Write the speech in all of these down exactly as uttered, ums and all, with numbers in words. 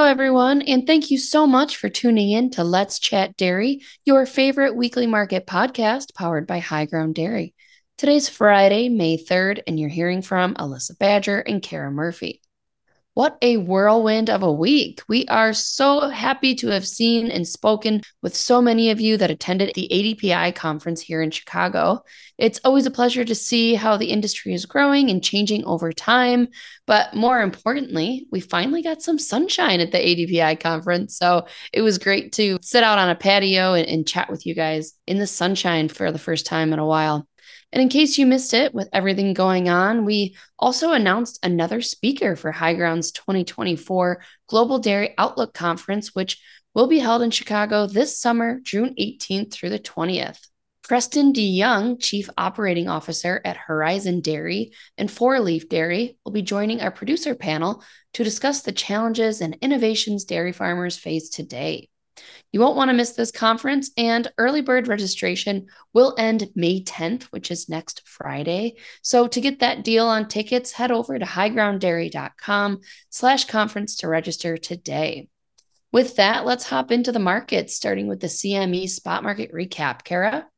everyone, and thank you so much for tuning in to Let's Chat Dairy, your favorite weekly market podcast powered by High Ground Dairy. Today's Friday, May third, and you're hearing from Alyssa Badger and Kara Murphy. What a whirlwind of a week. We are so happy to have seen and spoken with so many of you that attended the A D P I conference here in Chicago. It's always a pleasure to see how the industry is growing and changing over time. But more importantly, we finally got some sunshine at the A D P I conference. So it was great to sit out on a patio and, and chat with you guys in the sunshine for the first time in a while. And in case you missed it, with everything going on, we also announced another speaker for High Ground's twenty twenty-four Global Dairy Outlook Conference, which will be held in Chicago this summer, June eighteenth through the twentieth. Preston D. Young, Chief Operating Officer at Horizon Dairy and Four Leaf Dairy, will be joining our producer panel to discuss the challenges and innovations dairy farmers face today. You won't want to miss this conference, and early bird registration will end May tenth, which is next Friday. So to get that deal on tickets, head over to highgrounddairy.com slash conference to register today. With that, let's hop into the market, starting with the C M E spot market recap. Kara?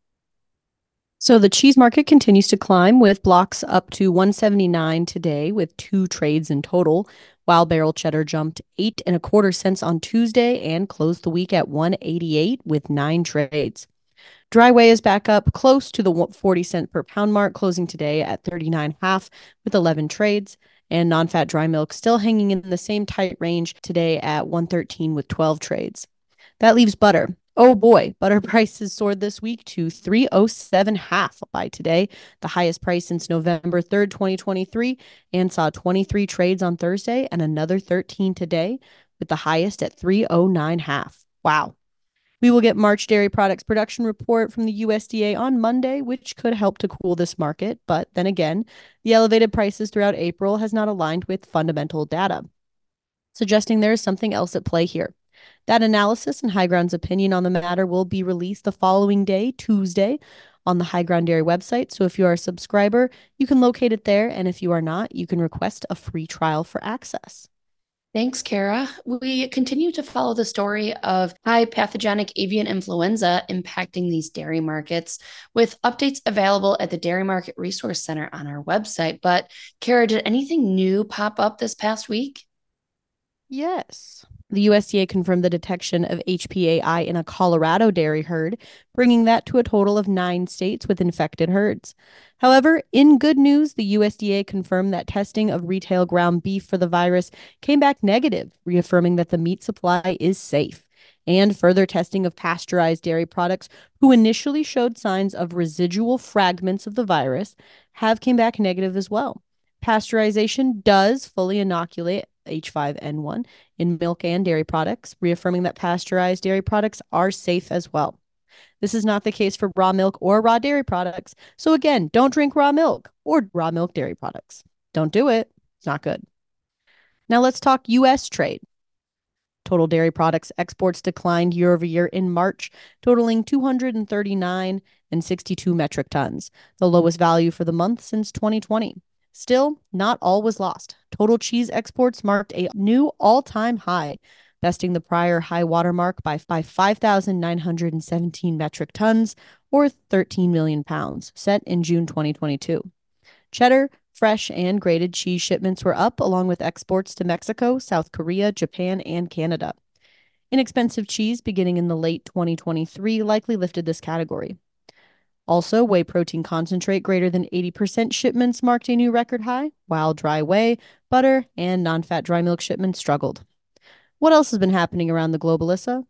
So the cheese market continues to climb with blocks up to one seventy-nine today with two trades in total, while barrel cheddar jumped eight and a quarter cents on Tuesday and closed the week at one eighty-eight with nine trades. Dry whey is back up close to the forty cent per pound mark, closing today at thirty-nine point five with eleven trades, and non-fat dry milk still hanging in the same tight range today at one thirteen with twelve trades. That leaves butter. Oh boy, butter prices soared this week to three oh seven half by today, the highest price since November third, twenty twenty-three, and saw twenty-three trades on Thursday and another thirteen today, with the highest at three oh nine half. Wow. We will get March dairy products production report from the U S D A on Monday, which could help to cool this market, but then again, the elevated prices throughout April has not aligned with fundamental data, suggesting there is something else at play here. That analysis and High Ground's opinion on the matter will be released the following day, Tuesday, on the High Ground Dairy website. So if you are a subscriber, you can locate it there. And if you are not, you can request a free trial for access. Thanks, Kara. We continue to follow the story of high pathogenic avian influenza impacting these dairy markets, with updates available at the Dairy Market Resource Center on our website. But Kara, did anything new pop up this past week? Yes. The U S D A confirmed the detection of H P A I in a Colorado dairy herd, bringing that to a total of nine states with infected herds. However, in good news, the U S D A confirmed that testing of retail ground beef for the virus came back negative, reaffirming that the meat supply is safe. And further testing of pasteurized dairy products who initially showed signs of residual fragments of the virus have came back negative as well. Pasteurization does fully inoculate H five N one in milk and dairy products, reaffirming that pasteurized dairy products are safe as well. This is not the case for raw milk or raw dairy products. So again, don't drink raw milk or raw milk dairy products. Don't do it. It's not good. Now let's talk U S trade. Total dairy products exports declined year over year in March, totaling two hundred thirty-nine and sixty-two metric tons, the lowest value for the month since twenty twenty. Still, not all was lost. Total cheese exports marked a new all-time high, besting the prior high watermark by, by five thousand nine hundred seventeen metric tons, or thirteen million pounds, set in June twenty twenty-two. Cheddar, fresh, and grated cheese shipments were up, along with exports to Mexico, South Korea, Japan, and Canada. Inexpensive cheese beginning in the late twenty twenty-three likely lifted this category. Also, whey protein concentrate greater than eighty percent shipments marked a new record high, while dry whey, butter, and non-fat dry milk shipments struggled. What else has been happening around the globe, Alyssa?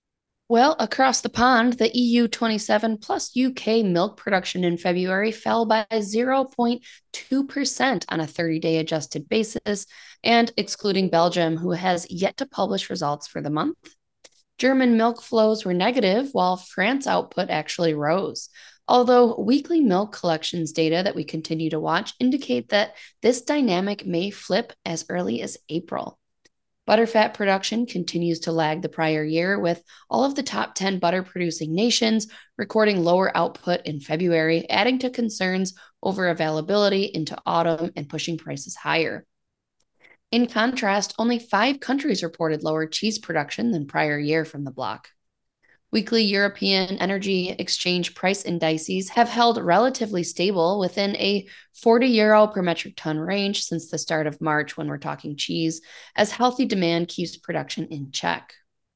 Well, across the pond, the E U twenty-seven plus U K milk production in February fell by zero point two percent on a thirty-day adjusted basis, and excluding Belgium, who has yet to publish results for the month. German milk flows were negative, while France output actually rose. Although weekly milk collections data that we continue to watch indicate that this dynamic may flip as early as April. Butterfat production continues to lag the prior year, with all of the top ten butter producing nations recording lower output in February, adding to concerns over availability into autumn and pushing prices higher. In contrast, only five countries reported lower cheese production than prior year from the bloc. Weekly European energy exchange price indices have held relatively stable within a forty euro per metric ton range since the start of March when we're talking cheese, as healthy demand keeps production in check.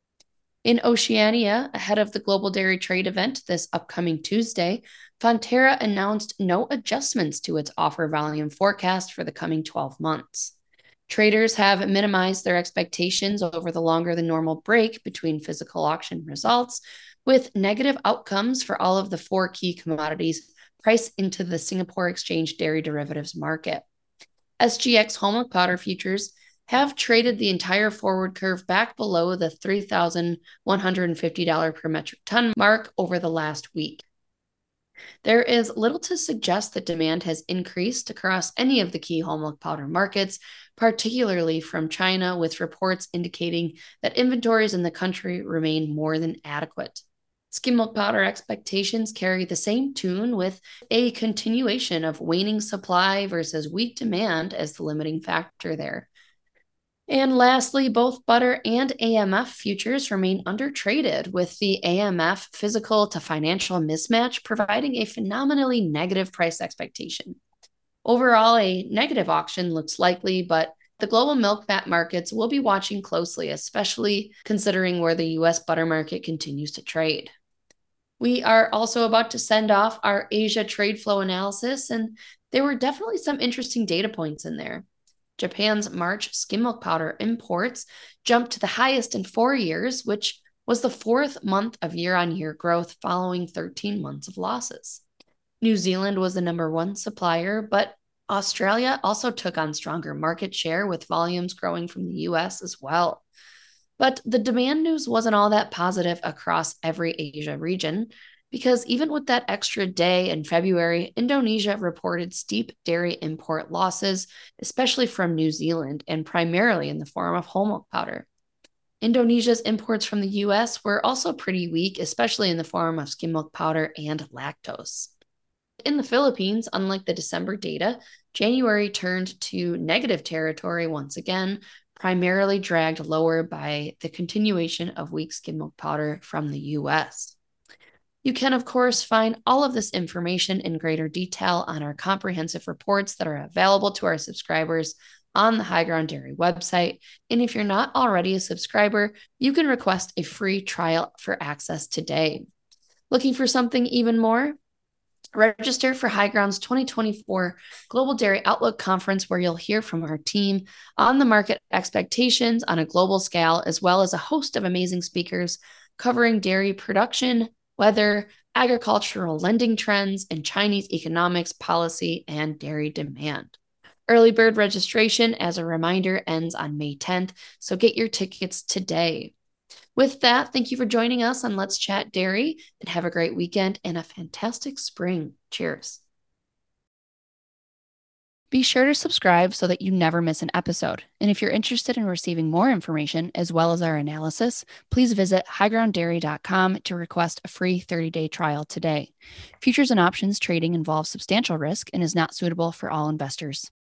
In Oceania, ahead of the Global Dairy Trade event this upcoming Tuesday, Fonterra announced no adjustments to its offer volume forecast for the coming twelve months. Traders have minimized their expectations over the longer than normal break between physical auction results, with negative outcomes for all of the four key commodities priced into the Singapore Exchange dairy derivatives market. S G X whole milk powder futures have traded the entire forward curve back below the three thousand one hundred fifty dollars per metric ton mark over the last week. There is little to suggest that demand has increased across any of the key whole milk powder markets, particularly from China, with reports indicating that inventories in the country remain more than adequate. Skim milk powder expectations carry the same tune, with a continuation of waning supply versus weak demand as the limiting factor there. And lastly, both butter and A M F futures remain undertraded, with the A M F physical to financial mismatch providing a phenomenally negative price expectation. Overall, a negative auction looks likely, but the global milk fat markets will be watching closely, especially considering where the U S butter market continues to trade. We are also about to send off our Asia trade flow analysis, and there were definitely some interesting data points in there. Japan's March skim milk powder imports jumped to the highest in four years, which was the fourth month of year-on-year growth following thirteen months of losses. New Zealand was the number one supplier, but Australia also took on stronger market share, with volumes growing from the U S as well. But the demand news wasn't all that positive across every Asia region, because even with that extra day in February, Indonesia reported steep dairy import losses, especially from New Zealand, and primarily in the form of whole milk powder. Indonesia's imports from the U S were also pretty weak, especially in the form of skim milk powder and lactose. In the Philippines, unlike the December data, January turned to negative territory once again, primarily dragged lower by the continuation of weak skim milk powder from the U S. You can, of course, find all of this information in greater detail on our comprehensive reports that are available to our subscribers on the High Ground Dairy website. And if you're not already a subscriber, you can request a free trial for access today. Looking for something even more? Register for High Ground's twenty twenty-four Global Dairy Outlook Conference, where you'll hear from our team on the market expectations on a global scale, as well as a host of amazing speakers covering dairy production, weather, agricultural lending trends, and Chinese economics, policy, and dairy demand. Early bird registration, as a reminder, ends on May tenth, so get your tickets today. With that, thank you for joining us on Let's Chat Dairy, and have a great weekend and a fantastic spring. Cheers. Be sure to subscribe so that you never miss an episode. And if you're interested in receiving more information, as well as our analysis, please visit high ground dairy dot com to request a free thirty-day trial today. Futures and options trading involves substantial risk and is not suitable for all investors.